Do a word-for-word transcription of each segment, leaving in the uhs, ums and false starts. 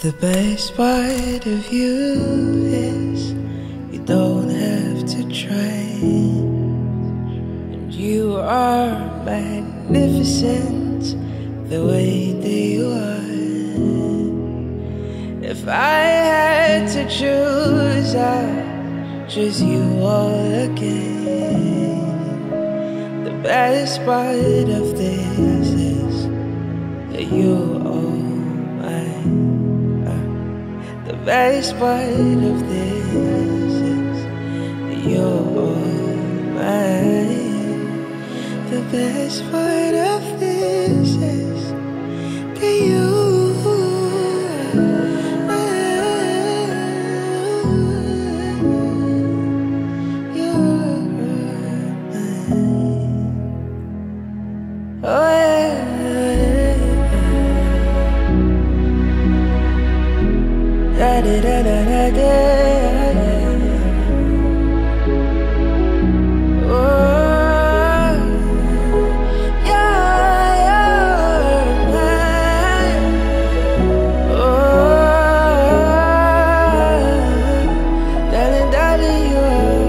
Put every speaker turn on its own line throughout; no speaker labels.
The best part of you is you don't have to try, and you are magnificent the way that you are. If I had to choose, I'd choose you all again. The best part of this is that you're all mine. The best part of this is that you're all mine. The best part of this is that you you're mine. Oh yeah. Da da da da da da. Oh, yeah, you're mine. Oh, darling, darling, you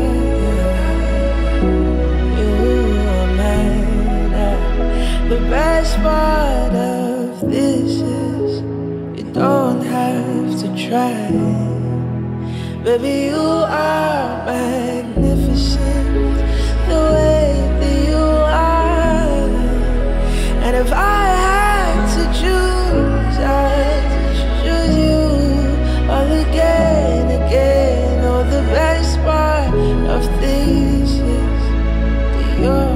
are, you are mine. The best part of this is you don't have to try. Baby, you are magnificent the way that you are. And if I had to choose, I'd choose you all again, again. Oh, the best part of this is that you're